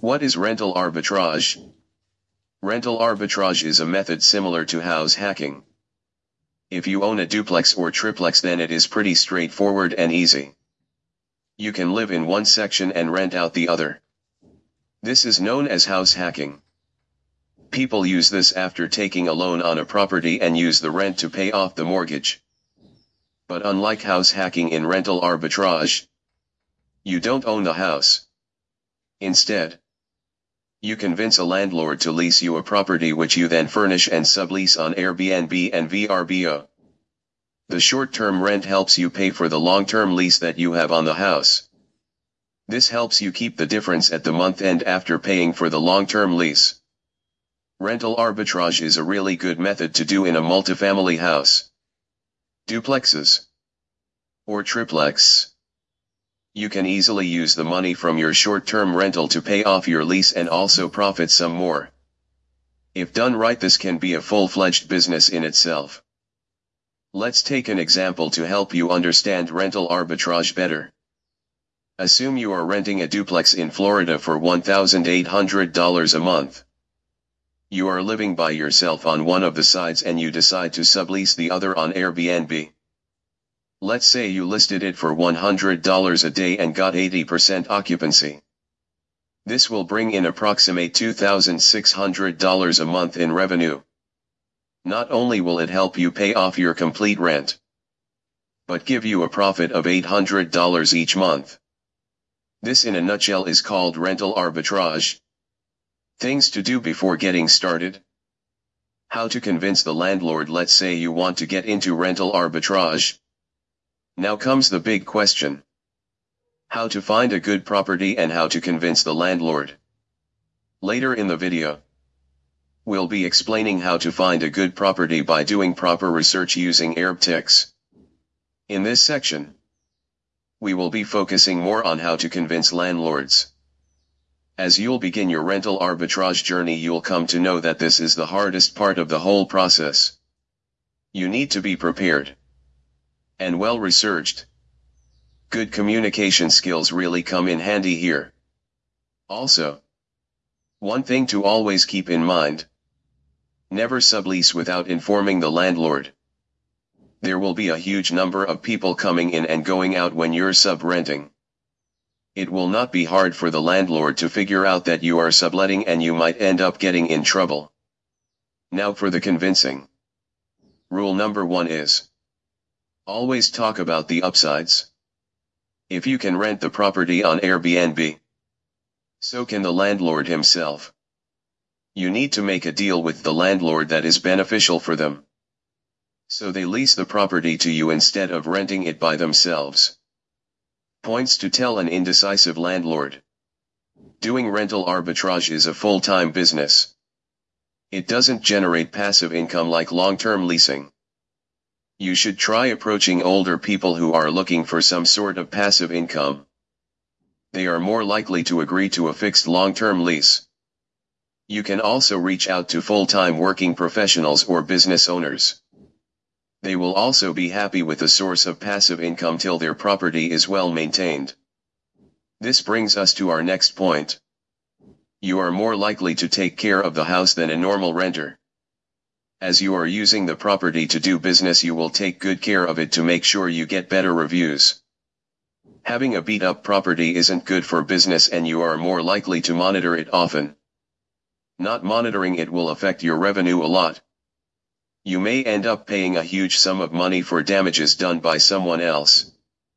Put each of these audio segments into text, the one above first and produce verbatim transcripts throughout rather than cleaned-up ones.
What is rental arbitrage? Rental arbitrage is a method similar to house hacking. If you own a duplex or triplex, then it is pretty straightforward and easy. You can live in one section and rent out the other. This is known as house hacking. People use this after taking a loan on a property and use the rent to pay off the mortgage. But unlike house hacking in rental arbitrage, you don't own the house. Instead, you convince a landlord to lease you a property which you then furnish and sublease on Airbnb and V R B O. The short-term rent helps you pay for the long-term lease that you have on the house. This helps you keep the difference at the month end after paying for the long-term lease. Rental arbitrage is a really good method to do in a multifamily house, duplexes, or triplex. You can easily use the money from your short-term rental to pay off your lease and also profit some more. If done right, this can be a full-fledged business in itself. Let's take an example to help you understand rental arbitrage better. Assume you are renting a duplex in Florida for one thousand eight hundred dollars a month. You are living by yourself on one of the sides and you decide to sublease the other on Airbnb. Let's say you listed it for one hundred dollars a day and got eighty percent occupancy. This will bring in approximately two thousand six hundred dollars a month in revenue. Not only will it help you pay off your complete rent, but give you a profit of eight hundred dollars each month. This in a nutshell is called rental arbitrage. Things to do before getting started. How to convince the landlord. Let's say you want to get into rental arbitrage. Now comes the big question. How to find a good property and how to convince the landlord. Later in the video, we'll be explaining how to find a good property by doing proper research using Airbtix. In this section, we will be focusing more on how to convince landlords. As you'll begin your rental arbitrage journey, you'll come to know that this is the hardest part of the whole process. You need to be prepared and well researched. Good communication skills really come in handy here. Also, one thing to always keep in mind: never sublease without informing the landlord. There will be a huge number of people coming in and going out when you're sub-renting. It will not be hard for the landlord to figure out that you are subletting and you might end up getting in trouble. Now for the convincing. Rule number one is: always talk about the upsides. If you can rent the property on Airbnb, so can the landlord himself. You need to make a deal with the landlord that is beneficial for them, so they lease the property to you instead of renting it by themselves. Points to tell an indecisive landlord. Doing rental arbitrage is a full-time business. It doesn't generate passive income like long-term leasing. You should try approaching older people who are looking for some sort of passive income. They are more likely to agree to a fixed long-term lease. You can also reach out to full-time working professionals or business owners. They will also be happy with a source of passive income till their property is well maintained. This brings us to our next point. You are more likely to take care of the house than a normal renter. As you are using the property to do business, you will take good care of it to make sure you get better reviews. Having a beat-up property isn't good for business and you are more likely to monitor it often. Not monitoring it will affect your revenue a lot. You may end up paying a huge sum of money for damages done by someone else.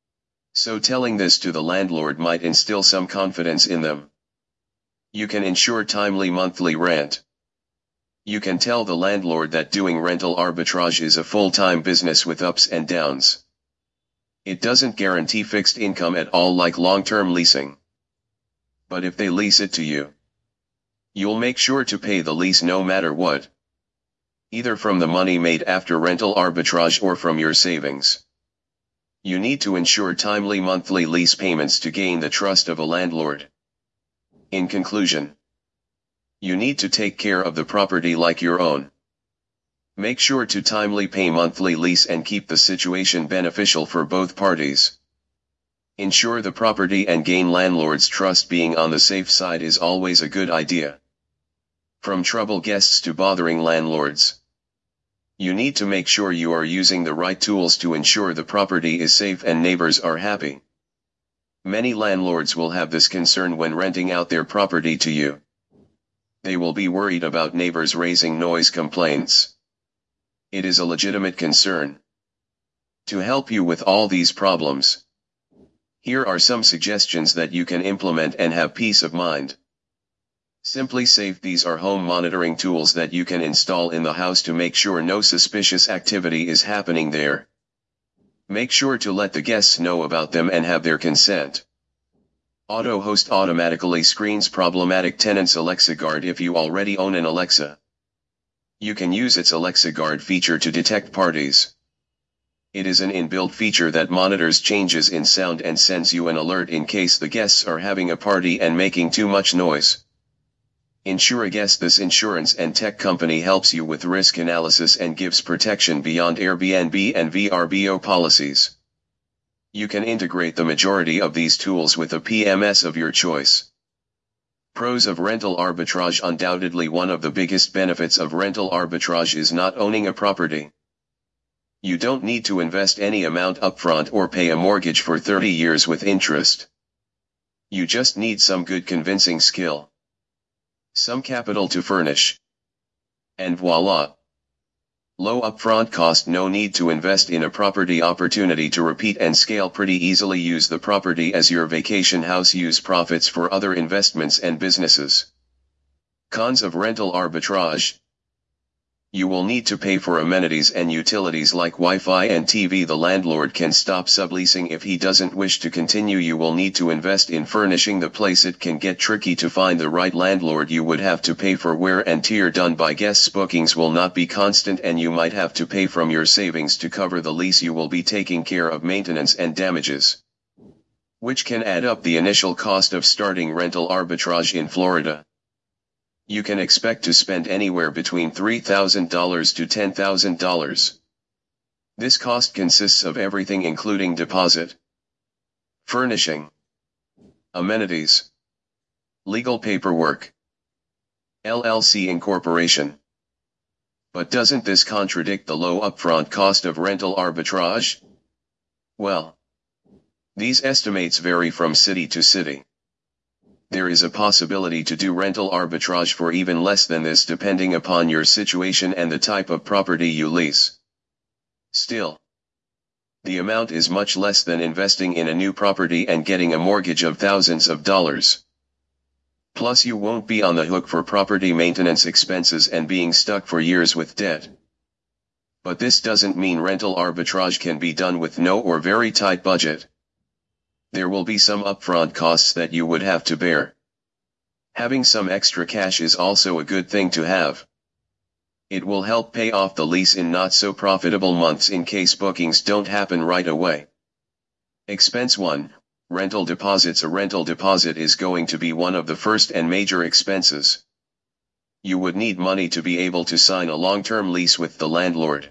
So telling this to the landlord might instill some confidence in them. You can ensure timely monthly rent. You can tell the landlord that doing rental arbitrage is a full-time business with ups and downs. It doesn't guarantee fixed income at all like long-term leasing. But if they lease it to you, you'll make sure to pay the lease no matter what, either from the money made after rental arbitrage or from your savings. You need to ensure timely monthly lease payments to gain the trust of a landlord. In conclusion, you need to take care of the property like your own. Make sure to timely pay monthly lease and keep the situation beneficial for both parties. Ensure the property and gain landlord's trust. Being on the safe side is always a good idea. From trouble guests to bothering landlords, you need to make sure you are using the right tools to ensure the property is safe and neighbors are happy. Many landlords will have this concern when renting out their property to you. They will be worried about neighbors raising noise complaints. It is a legitimate concern. To help you with all these problems, here are some suggestions that you can implement and have peace of mind. SimpliSafe. These are home monitoring tools that you can install in the house to make sure no suspicious activity is happening there. Make sure to let the guests know about them and have their consent. AutoHost automatically screens problematic tenants. Alexa Guard. If you already own an Alexa, you can use its Alexa Guard feature to detect parties. It is an inbuilt feature that monitors changes in sound and sends you an alert in case the guests are having a party and making too much noise. Insure a guest. This insurance and tech company helps you with risk analysis and gives protection beyond Airbnb and V R B O policies. You can integrate the majority of these tools with a P M S of your choice. Pros of rental arbitrage. Undoubtedly, one of the biggest benefits of rental arbitrage is not owning a property. You don't need to invest any amount upfront or pay a mortgage for thirty years with interest. You just need some good convincing skill, some capital to furnish, and voila! Low upfront cost. No need to invest in a property. Opportunity to repeat and scale pretty easily. Use the property as your vacation house. Use profits for other investments and businesses. Cons of rental arbitrage. You will need to pay for amenities and utilities like Wi-Fi and T V. The landlord can stop subleasing if he doesn't wish to continue. You will need to invest in furnishing the place. It can get tricky to find the right landlord. You would have to pay for wear and tear done by guests. Bookings will not be constant and you might have to pay from your savings to cover the lease. You will be taking care of maintenance and damages, which can add up. The initial cost of starting rental arbitrage in Florida. You can expect to spend anywhere between three thousand dollars to ten thousand dollars. This cost consists of everything including deposit, furnishing, amenities, legal paperwork, L L C incorporation. But doesn't this contradict the low upfront cost of rental arbitrage? Well, these estimates vary from city to city. There is a possibility to do rental arbitrage for even less than this depending upon your situation and the type of property you lease. Still, the amount is much less than investing in a new property and getting a mortgage of thousands of dollars. Plus, you won't be on the hook for property maintenance expenses and being stuck for years with debt. But this doesn't mean rental arbitrage can be done with no or very tight budget. There will be some upfront costs that you would have to bear. Having some extra cash is also a good thing to have. It will help pay off the lease in not so profitable months in case bookings don't happen right away. Expense one. Rental deposits. A rental deposit is going to be one of the first and major expenses. You would need money to be able to sign a long-term lease with the landlord.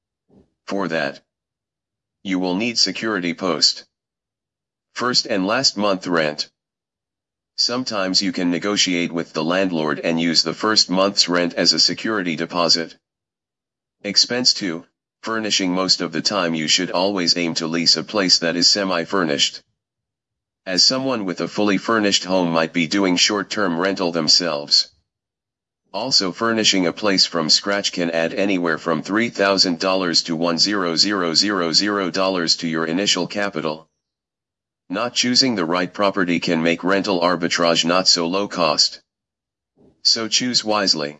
For that, you will need security post. First and last month rent. Sometimes you can negotiate with the landlord and use the first month's rent as a security deposit. Expense two. Furnishing. Most of the time you should always aim to lease a place that is semi-furnished, as someone with a fully furnished home might be doing short-term rental themselves. Also, furnishing a place from scratch can add anywhere from three thousand dollars to one thousand dollars to your initial capital. Not choosing the right property can make rental arbitrage not so low cost. So choose wisely.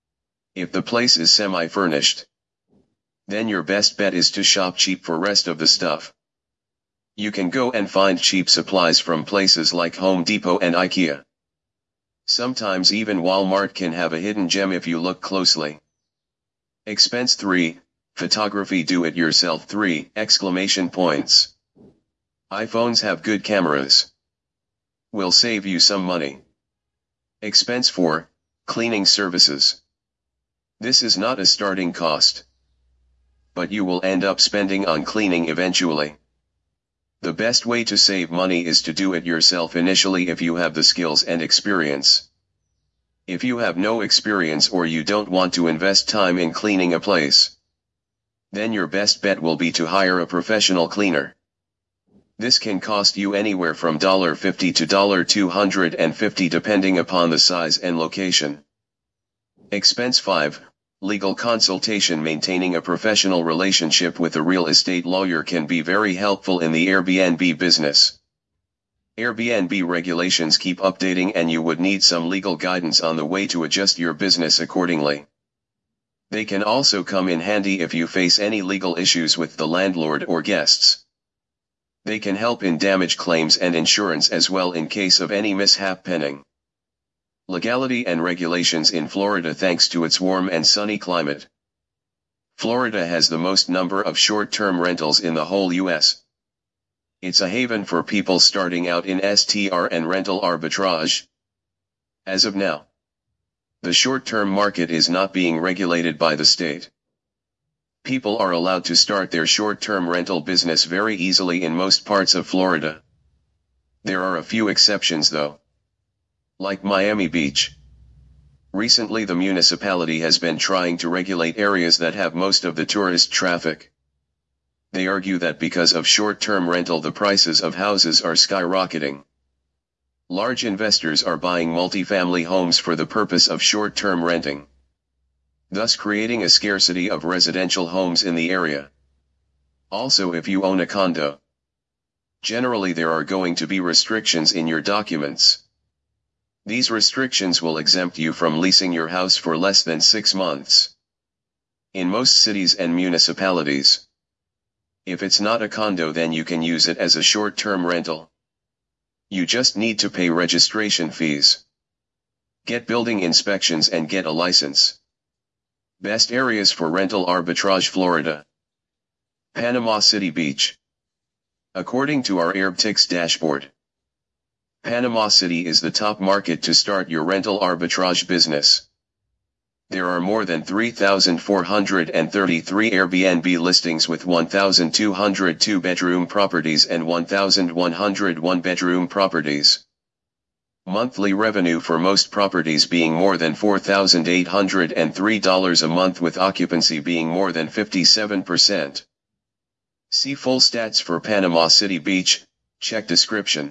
If the place is semi-furnished, then your best bet is to shop cheap for rest of the stuff. You can go and find cheap supplies from places like Home Depot and IKEA. Sometimes even Walmart can have a hidden gem if you look closely. Expense three. Photography. Do it yourself. three exclamation points. iPhones have good cameras. Will save you some money. Expense four. Cleaning services. This is not a starting cost, but you will end up spending on cleaning eventually. The best way to save money is to do it yourself initially if you have the skills and experience. If you have no experience or you don't want to invest time in cleaning a place, then your best bet will be to hire a professional cleaner. This can cost you anywhere from one dollar fifty to two hundred fifty dollars depending upon the size and location. Expense five. Legal consultation. Maintaining a professional relationship with a real estate lawyer can be very helpful in the Airbnb business. Airbnb regulations keep updating and you would need some legal guidance on the way to adjust your business accordingly. They can also come in handy if you face any legal issues with the landlord or guests. They can help in damage claims and insurance as well in case of any mishap pending. Legality and regulations in Florida. Thanks to its warm and sunny climate, Florida has the most number of short-term rentals in the whole U S It's a haven for people starting out in S T R and rental arbitrage. As of now, the short-term market is not being regulated by the state. People are allowed to start their short-term rental business very easily in most parts of Florida. There are a few exceptions though. Like Miami Beach. Recently the municipality has been trying to regulate areas that have most of the tourist traffic. They argue that because of short-term rental the prices of houses are skyrocketing. Large investors are buying multifamily homes for the purpose of short-term renting, thus creating a scarcity of residential homes in the area. Also, if you own a condo, generally there are going to be restrictions in your documents. These restrictions will exempt you from leasing your house for less than six months. In most cities and municipalities, if it's not a condo then you can use it as a short-term rental. You just need to pay registration fees, get building inspections and get a license. Best areas for rental arbitrage. Florida. Panama City Beach. According to our AirbTix dashboard, Panama City is the top market to start your rental arbitrage business. There are more than three thousand four hundred thirty-three Airbnb listings with one thousand two hundred two-bedroom properties and one thousand one hundred one-bedroom properties. Monthly revenue for most properties being more than four thousand eight hundred three dollars a month with occupancy being more than fifty-seven percent. See full stats for Panama City Beach, check description.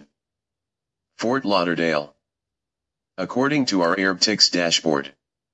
Fort Lauderdale. According to our AirbTix dashboard,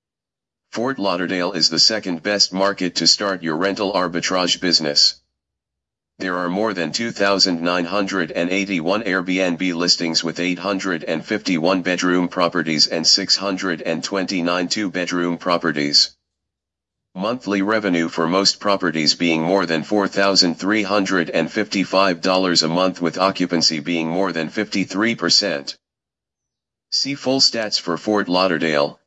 Fort Lauderdale is the second best market to start your rental arbitrage business. There are more than two thousand nine hundred eighty-one Airbnb listings with eight hundred fifty-one bedroom properties and six hundred twenty-nine two-bedroom properties. Monthly revenue for most properties being more than four thousand three hundred fifty-five dollars a month with occupancy being more than fifty-three percent. See full stats for Fort Lauderdale,